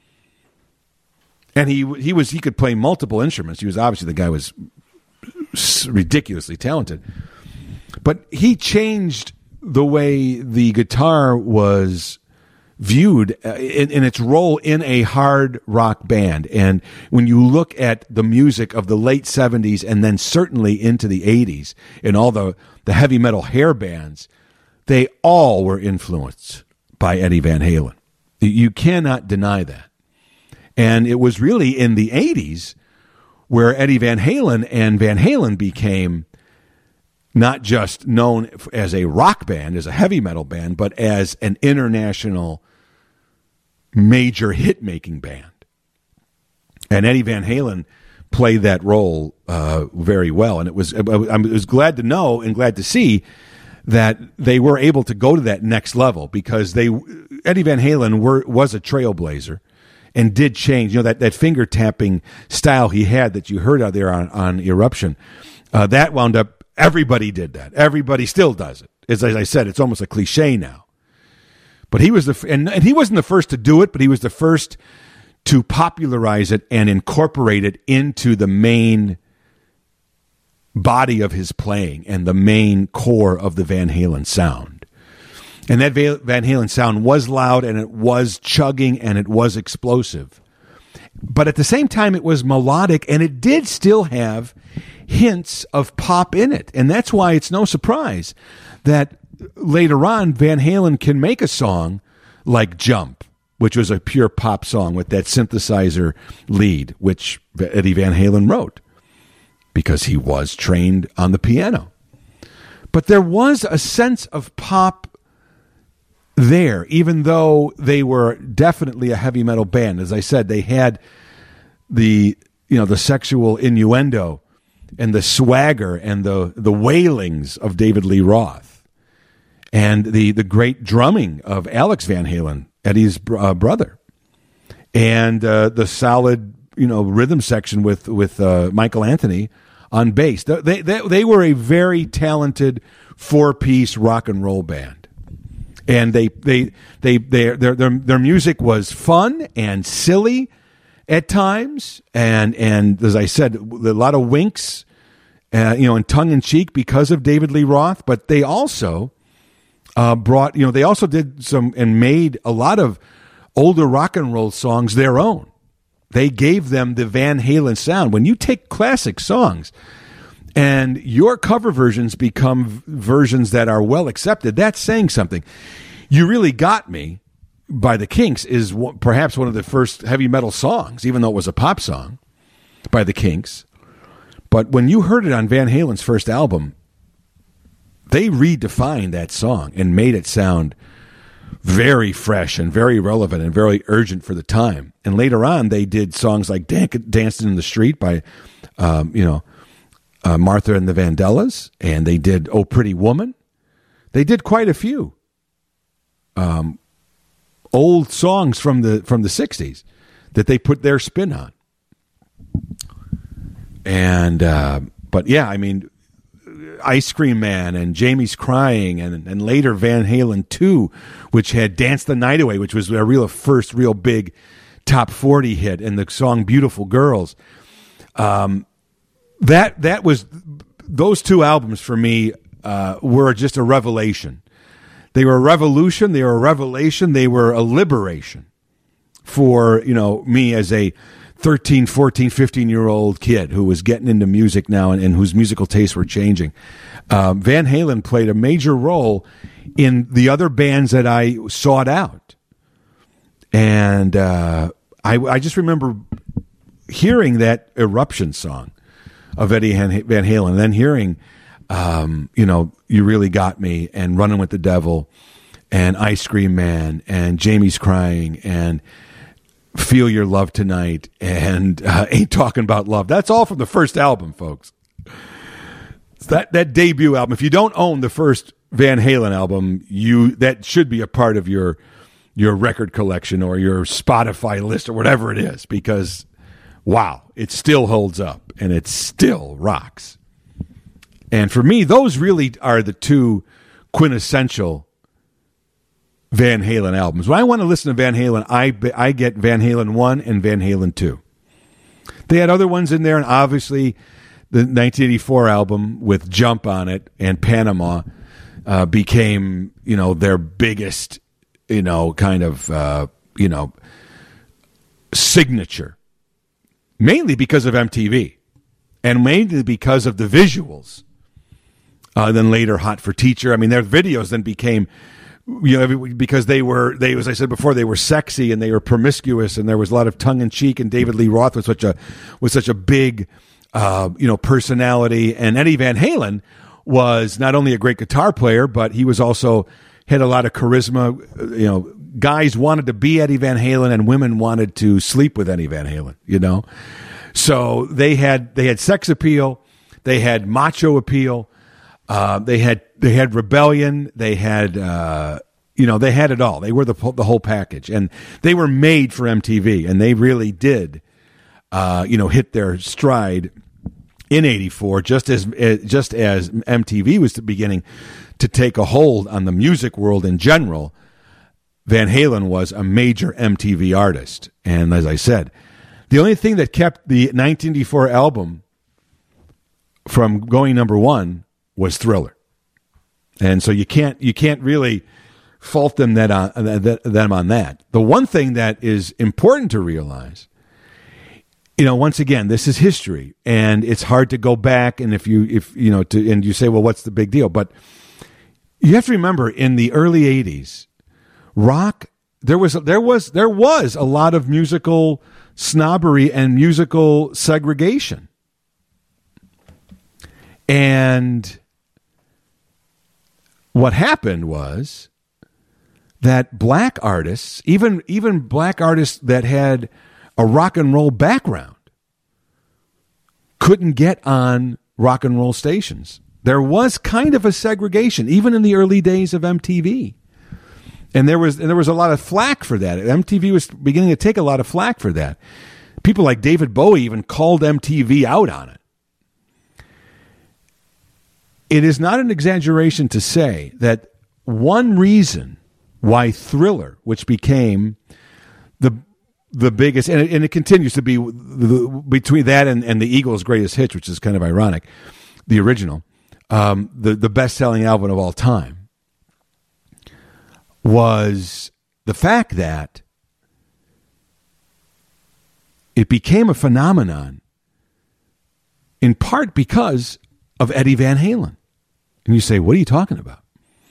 and he he was he could play multiple instruments. He was obviously the guy was ridiculously talented, but he changed the way the guitar was viewed uh, in, in its role in a hard rock band. And when you look at the music of the late seventies and then certainly into the eighties and all the, the heavy metal hair bands, they all were influenced by Eddie Van Halen. You cannot deny that. And it was really in the eighties where Eddie Van Halen and Van Halen became not just known as a rock band, as a heavy metal band, but as an international major hit-making band. And Eddie Van Halen played that role uh, very well. And it was, I was glad to know and glad to see that they were able to go to that next level because they Eddie Van Halen were, was a trailblazer. and did change. You know, that, that finger tapping style he had that you heard out there on, on Eruption, uh, that wound up, everybody did that. Everybody still does it. As I said, it's almost a cliche now. But he was the, and, and he wasn't the first to do it, but he was the first to popularize it and incorporate it into the main body of his playing and the main core of the Van Halen sound. And that Van Halen sound was loud, and it was chugging, and it was explosive. But at the same time, it was melodic, and it did still have hints of pop in it. And that's why it's no surprise that later on, Van Halen can make a song like Jump, which was a pure pop song with that synthesizer lead, which Eddie Van Halen wrote because he was trained on the piano. But there was a sense of pop there, even though they were definitely a heavy metal band. As I said, they had the, you know, the sexual innuendo and the swagger and the, the wailings of David Lee Roth and the, the great drumming of Alex Van Halen, Eddie's uh, brother, and uh, the solid, you know, rhythm section with with uh, Michael Anthony on bass. They, they they were a very talented four piece rock and roll band, and they they they their their their their music was fun and silly at times, and and as I said, a lot of winks, uh, you know, and tongue in cheek because of David Lee Roth, but they also. Uh, brought, you know, they also did some and made a lot of older rock and roll songs their own. They gave them the Van Halen sound. When you take classic songs and your cover versions become versions that are well accepted, that's saying something. You Really Got Me by the Kinks is w- perhaps one of the first heavy metal songs, even though it was a pop song by the Kinks. But when you heard it on Van Halen's first album, they redefined that song and made it sound very fresh and very relevant and very urgent for the time. And later on, they did songs like Dan- Dancing in the Street by, um, you know, uh, Martha and the Vandellas, and they did Oh Pretty Woman. They did quite a few um, old songs from the from the sixties that they put their spin on. And uh, but yeah, I mean. Ice Cream Man and Jamie's Crying, and and later Van Halen two, which had Dance the Night Away, which was a real first real big top forty hit, and the song Beautiful Girls. Um, that that was those two albums for me uh, were just a revelation. They were a revolution. They were a revelation. They were a liberation for, you know, me as a thirteen, fourteen, fifteen-year-old kid who was getting into music now and, and whose musical tastes were changing. Um, Van Halen played a major role in the other bands that I sought out. And uh, I, I just remember hearing that Eruption song of Eddie Van Halen, and then hearing, um, you know, You Really Got Me, and Running with the Devil, and Ice Cream Man, and Jamie's Crying, and Feel Your Love Tonight, and uh, Ain't Talking About Love. That's all from the first album, folks. It's that that debut album. If you don't own the first Van Halen album, you that should be a part of your your record collection or your Spotify list or whatever it is, because wow, it still holds up and it still rocks. And for me, those really are the two quintessential Van Halen albums. When I want to listen to Van Halen, I I get Van Halen one and Van Halen two. They had other ones in there, and obviously the nineteen eighty-four album with Jump on it and Panama uh, became, you know, their biggest, you know, kind of, uh, you know, signature. Mainly because of M T V, and mainly because of the visuals. Uh, then later, Hot for Teacher. I mean, their videos then became, you know, because they were, they, as I said before, they were sexy and they were promiscuous, and there was a lot of tongue in cheek. And David Lee Roth was such a was such a big, uh, you know, personality. And Eddie Van Halen was not only a great guitar player, but he was also had a lot of charisma. You know, guys wanted to be Eddie Van Halen, and women wanted to sleep with Eddie Van Halen. You know, so they had they had sex appeal, they had macho appeal. Uh, they had they had rebellion. They had uh, You know, they had it all. They were the the whole package, and they were made for M T V, and they really did, uh, you know, hit their stride in eighty-four, just as just as M T V was beginning to take a hold on the music world in general. Van Halen was a major M T V artist, and as I said, the only thing that kept the nineteen eighty-four album from going number one was Thriller, and so you can't you can't really fault them that on that, them on that. The one thing that is important to realize, you know, once again, this is history, and it's hard to go back. And if you if you know to and you say, well, what's the big deal? But you have to remember, in the early eighties, rock there was there was there was a lot of musical snobbery and musical segregation, and what happened was that black artists, even even black artists that had a rock and roll background, couldn't get on rock and roll stations. There was kind of a segregation, even in the early days of M T V, and there was and there was a lot of flack for that. M T V was beginning to take a lot of flack for that. People like David Bowie even called M T V out on it. It is not an exaggeration to say that one reason why Thriller, which became the the biggest, and it, and it continues to be the, between that and, and the Eagles' greatest hits, which is kind of ironic, the original, um, the, the best-selling album of all time, was the fact that it became a phenomenon in part because of Eddie Van Halen. And you say, what are you talking about?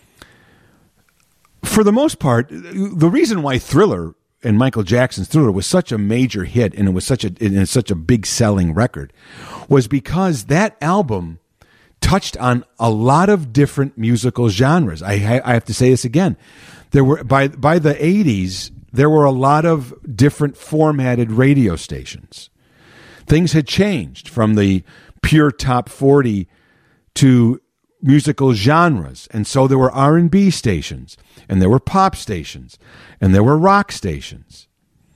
For the most part, the reason why Thriller and Michael Jackson's Thriller was such a major hit and it was such a and it's such a big selling record was because that album touched on a lot of different musical genres. I, I have to say this again. There were by by the eighties, there were a lot of different formatted radio stations. Things had changed from the pure top forty to musical genres, and so there were R and B stations, and there were pop stations, and there were rock stations.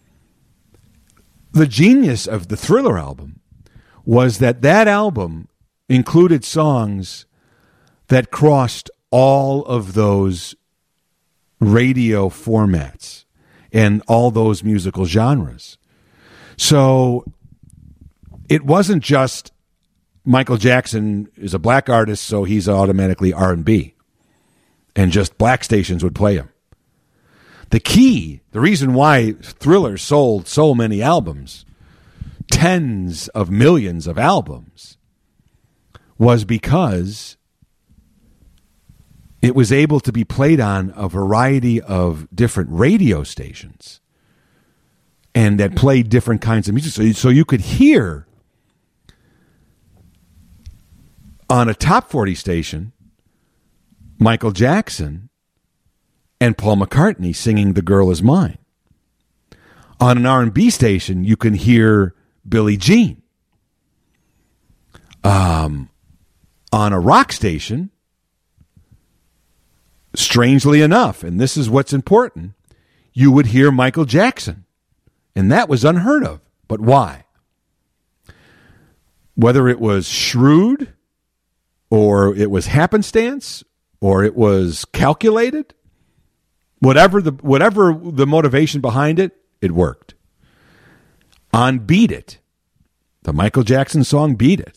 The genius of the Thriller album was that that album included songs that crossed all of those radio formats and all those musical genres. So it wasn't just Michael Jackson is a black artist, so he's automatically R and B, and just black stations would play him. The key, the reason why Thriller sold so many albums, tens of millions of albums, was because it was able to be played on a variety of different radio stations and that played different kinds of music. So, so you could hear on a top forty station Michael Jackson and Paul McCartney singing "The Girl Is Mine." On an R and B station, you can hear Billie Jean. Um, on a rock station, strangely enough, and this is what's important, you would hear Michael Jackson. And that was unheard of. But why? Whether it was shrewd, or it was happenstance, or it was calculated, whatever the whatever the motivation behind it, it worked. On Beat It, the Michael Jackson song Beat It,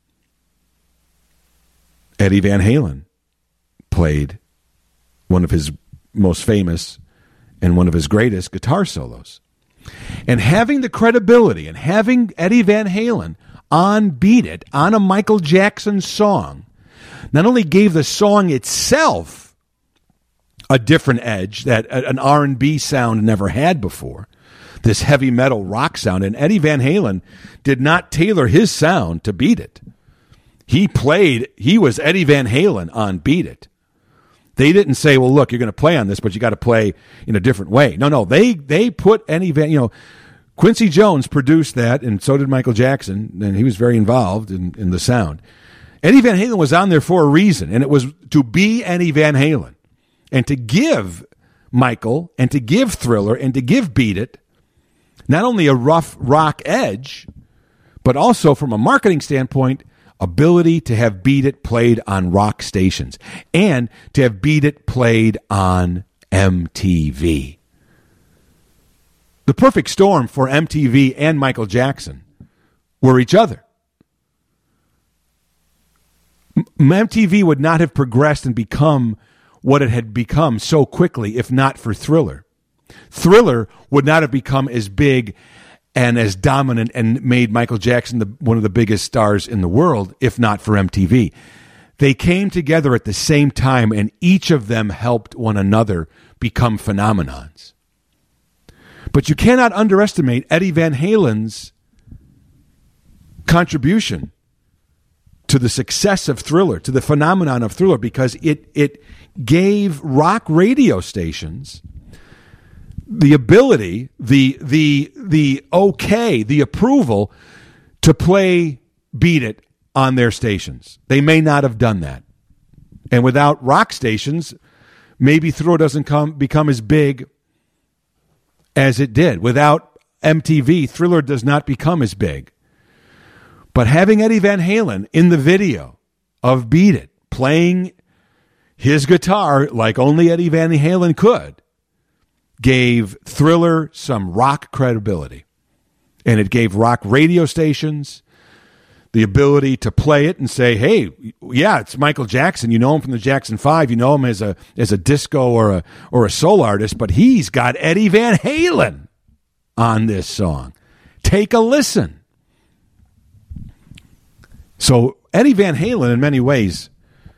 Eddie Van Halen played one of his most famous and one of his greatest guitar solos. And having the credibility and having Eddie Van Halen on Beat It, on a Michael Jackson song, not only gave the song itself a different edge that an R and B sound never had before, this heavy metal rock sound, and Eddie Van Halen did not tailor his sound to Beat It. He played, he was Eddie Van Halen on Beat It. They didn't say, well, look, you're going to play on this, but you got to play in a different way. No, no, they they put Eddie Van, you know, Quincy Jones produced that, and so did Michael Jackson, and he was very involved in, in the sound. Eddie Van Halen was on there for a reason, and it was to be Eddie Van Halen and to give Michael and to give Thriller and to give Beat It not only a rough rock edge, but also from a marketing standpoint, ability to have Beat It played on rock stations and to have Beat It played on M T V. The perfect storm for M T V and Michael Jackson were each other. M T V would not have progressed and become what it had become so quickly if not for Thriller. Thriller would not have become as big and as dominant and made Michael Jackson the, one of the biggest stars in the world if not for M T V. They came together at the same time, and each of them helped one another become phenomenons. But you cannot underestimate Eddie Van Halen's contribution to the success of Thriller, to the phenomenon of Thriller, because it it gave rock radio stations the ability, the the the okay, the approval to play Beat It on their stations. They may not have done that. And without rock stations, maybe Thriller doesn't come become as big as it did. Without M T V, Thriller does not become as big. But having Eddie Van Halen in the video of Beat It, playing his guitar like only Eddie Van Halen could, gave Thriller some rock credibility. And it gave rock radio stations the ability to play it and say, hey, yeah, it's Michael Jackson. You know him from the Jackson Five. You know him as a as a disco or a or a soul artist, but he's got Eddie Van Halen on this song. Take a listen. So Eddie Van Halen, in many ways,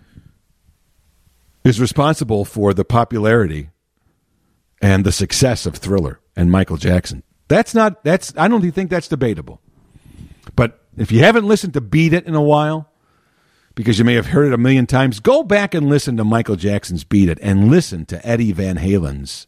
is responsible for the popularity and the success of Thriller and Michael Jackson. That's not, that's, I don't think that's debatable. But if you haven't listened to Beat It in a while, because you may have heard it a million times, go back and listen to Michael Jackson's Beat It and listen to Eddie Van Halen's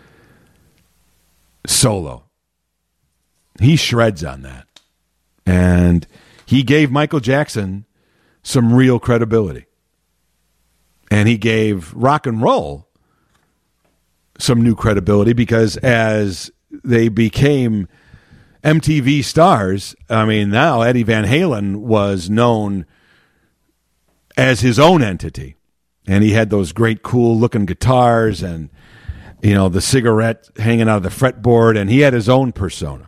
solo. He shreds on that. And he gave Michael Jackson some real credibility. And he gave rock and roll some new credibility, because as they became M T V stars, I mean, now Eddie Van Halen was known as his own entity. And he had those great cool looking guitars and, you know, the cigarette hanging out of the fretboard, and he had his own persona.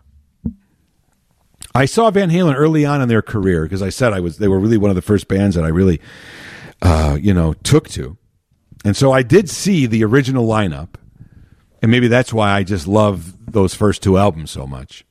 I saw Van Halen early on in their career, because I said I was they were really one of the first bands that I really uh, you know, took to. And so I did see the original lineup, and maybe that's why I just love those first two albums so much.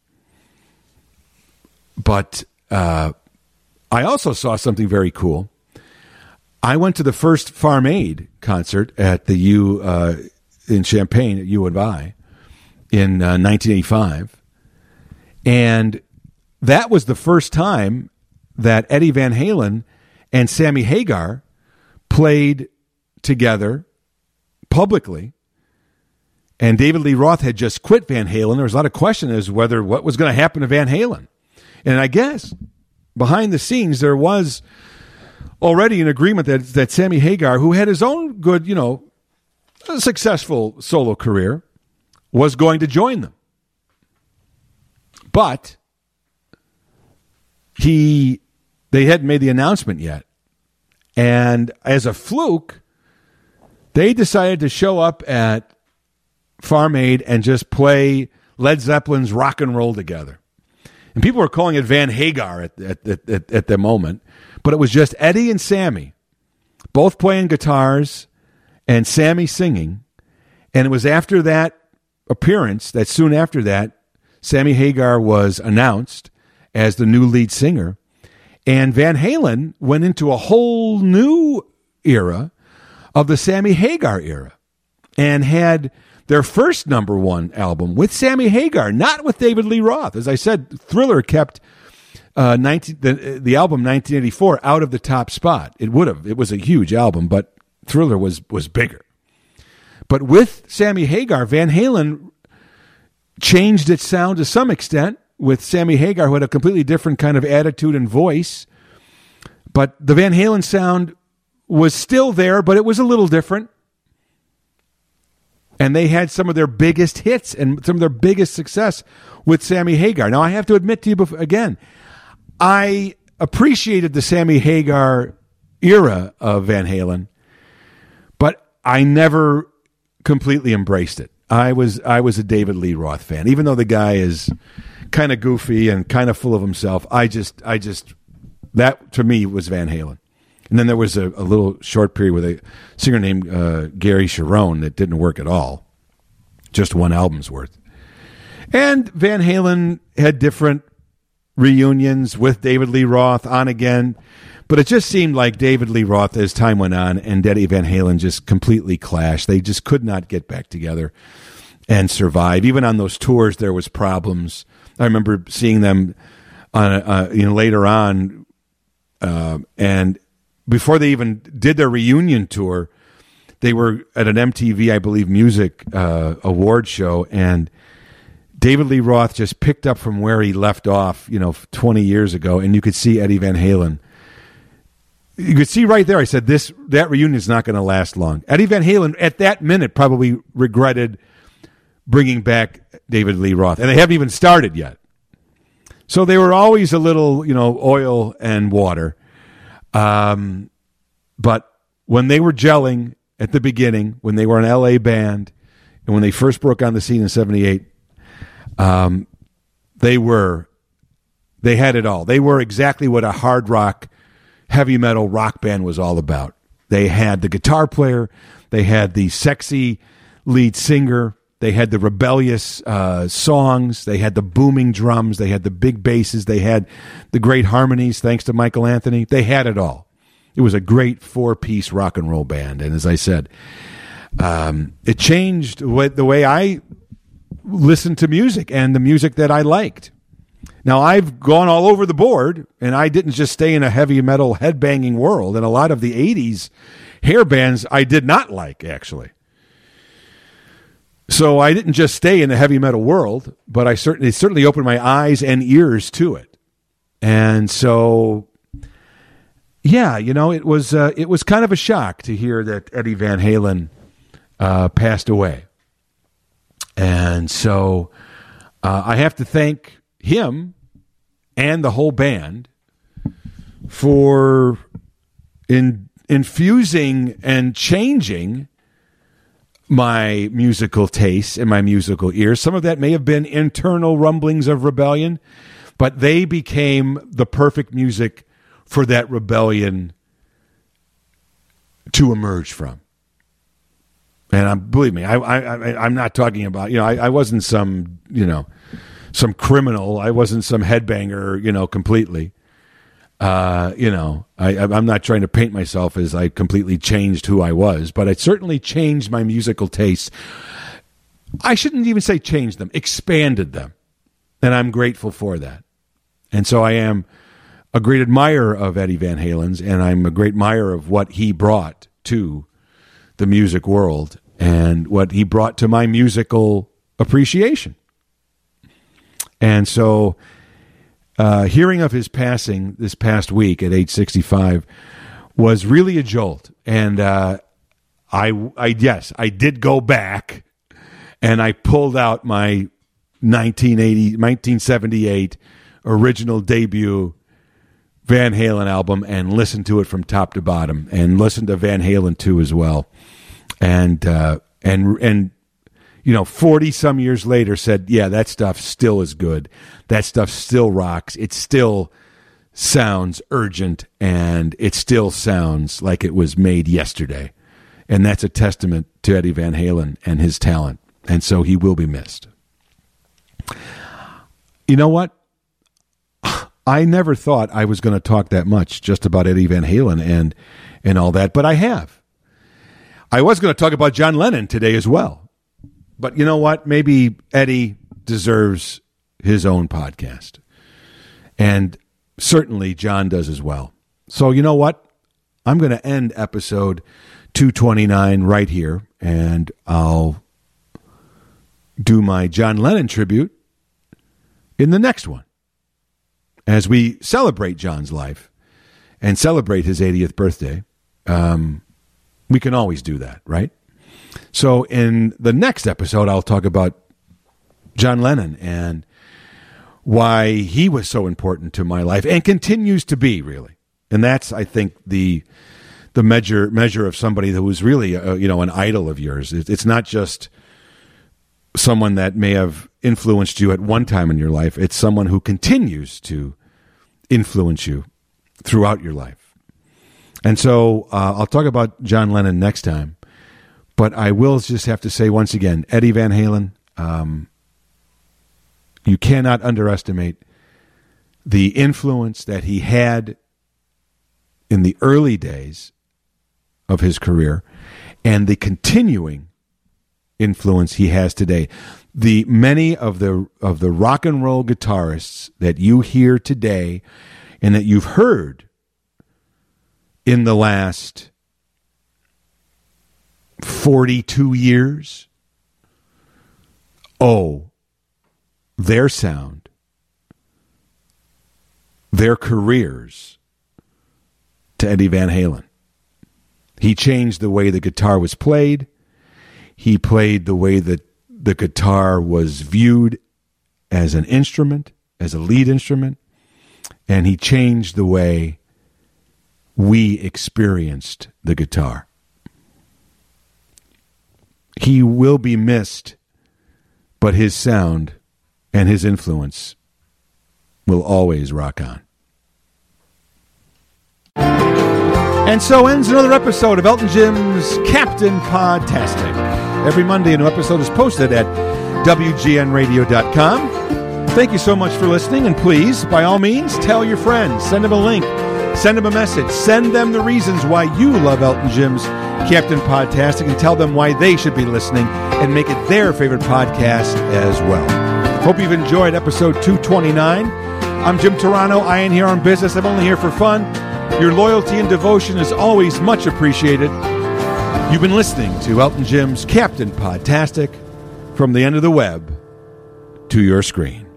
But uh, I also saw something very cool. I went to the first Farm Aid concert at the U uh, in Champaign at U of I in uh, nineteen eighty-five, and that was the first time that Eddie Van Halen and Sammy Hagar played together publicly. And David Lee Roth had just quit Van Halen. There was a lot of question as whether what was going to happen to Van Halen. And I guess behind the scenes there was already an agreement that that Sammy Hagar, who had his own good, you know, successful solo career, was going to join them. But he they hadn't made the announcement yet. And as a fluke, they decided to show up at Farm Aid and just play Led Zeppelin's Rock and Roll Together. And people were calling it Van Hagar at, at, at, at the moment, but it was just Eddie and Sammy, both playing guitars and Sammy singing. And it was after that appearance, that soon after that, Sammy Hagar was announced as the new lead singer. And Van Halen went into a whole new era of the Sammy Hagar era and had their first number one album with Sammy Hagar, not with David Lee Roth. As I said, Thriller kept uh, nineteen, the, the album nineteen eighty-four out of the top spot. It would have. It was a huge album, but Thriller was was bigger. But with Sammy Hagar, Van Halen changed its sound to some extent, with Sammy Hagar, who had a completely different kind of attitude and voice. But the Van Halen sound was still there, but it was a little different. And they had some of their biggest hits and some of their biggest success with Sammy Hagar. Now, I have to admit to you before, again, I appreciated the Sammy Hagar era of Van Halen, but I never completely embraced it. I was I was a David Lee Roth fan, even though the guy is kind of goofy and kind of full of himself. I just I just that to me was Van Halen. And then there was a, a little short period with a singer named uh, Gary Cherone that didn't work at all, just one album's worth. And Van Halen had different reunions with David Lee Roth on again, but it just seemed like David Lee Roth, as time went on, and Eddie Van Halen just completely clashed. They just could not get back together and survive. Even on those tours, there was problems. I remember seeing them on, uh, you know, later on, uh, and before they even did their reunion tour, they were at an M T V, I believe, music uh, award show, and David Lee Roth just picked up from where he left off, you know, twenty years ago, and you could see Eddie Van Halen. You could see right there, I said, this that reunion is not going to last long. Eddie Van Halen, at that minute, probably regretted bringing back David Lee Roth, and they haven't even started yet. So they were always a little, you know, oil and water. Um, but when they were gelling at the beginning, when they were an L A band, and when they first broke on the scene in seventy-eight, um, they were, they had it all. They were exactly what a hard rock, heavy metal rock band was all about. They had the guitar player, they had the sexy lead singer, they had the rebellious uh, songs, they had the booming drums, they had the big basses, they had the great harmonies, thanks to Michael Anthony. They had it all. It was a great four-piece rock and roll band. And as I said, um, it changed the way, the way I listened to music and the music that I liked. Now, I've gone all over the board, and I didn't just stay in a heavy metal headbanging world. And a lot of the eighties hair bands I did not like, actually. So I didn't just stay in the heavy metal world, but I certainly it certainly opened my eyes and ears to it. And so, yeah, you know, it was uh, it was kind of a shock to hear that Eddie Van Halen uh, passed away. And so uh, I have to thank him and the whole band for in, infusing and changing my musical tastes and my musical ears. Some of that may have been internal rumblings of rebellion, but they became the perfect music for that rebellion to emerge from. And I'm, believe me, I, I, I'm not talking about, you know, I, I wasn't some, you know, some criminal. I wasn't some headbanger, you know, completely. Uh, you know, I, I'm not trying to paint myself as I completely changed who I was, but it certainly changed my musical tastes. I shouldn't even say changed them, expanded them. And I'm grateful for that. And so I am a great admirer of Eddie Van Halen's, and I'm a great admirer of what he brought to the music world and what he brought to my musical appreciation. And so uh, hearing of his passing this past week at age sixty-five was really a jolt. And uh, I, I, yes, I did go back and I pulled out my nineteen eighty, nineteen seventy-eight original debut Van Halen album and listened to it from top to bottom, and listened to Van Halen two as well. And, uh, and, and, you know, forty some years later said, yeah, that stuff still is good. That stuff still rocks. It still sounds urgent, and it still sounds like it was made yesterday. And that's a testament to Eddie Van Halen and his talent. And so he will be missed. You know what? I never thought I was going to talk that much just about Eddie Van Halen and, and all that, but I have. I was going to talk about John Lennon today as well. But you know what? Maybe Eddie deserves his own podcast. And certainly John does as well. So you know what? I'm going to end episode two twenty-nine right here, and I'll do my John Lennon tribute in the next one, as we celebrate John's life and celebrate his eightieth birthday. Um, we can always do that, right? So in the next episode, I'll talk about John Lennon and why he was so important to my life and continues to be, really. And that's, I think, the the measure measure of somebody who was really, a, you know, an idol of yours. It's not just someone that may have influenced you at one time in your life. It's someone who continues to influence you throughout your life. And so uh, I'll talk about John Lennon next time. But I will just have to say once again, Eddie Van Halen, um, you cannot underestimate the influence that he had in the early days of his career and the continuing influence he has today. The many of the of the rock and roll guitarists that you hear today and that you've heard in the last forty-two years owe their sound, their careers to Eddie Van Halen. He changed the way the guitar was played. He played the way that the guitar was viewed as an instrument, as a lead instrument, and he changed the way we experienced the guitar. He will be missed, but his sound and his influence will always rock on. And so ends another episode of Elton Jim's Captain Podtastic. Every Monday, a new episode is posted at W G N radio dot com. Thank you so much for listening, and please, by all means, tell your friends. Send them a link. Send them a message. Send them the reasons why you love Elton Jim's Captain Podtastic, and tell them why they should be listening and make it their favorite podcast as well. Hope you've enjoyed episode two twenty-nine. I'm Jim Turano. I ain't here on business. I'm only here for fun. Your loyalty and devotion is always much appreciated. You've been listening to Elton Jim's Captain Podtastic, from the end of the web to your screen.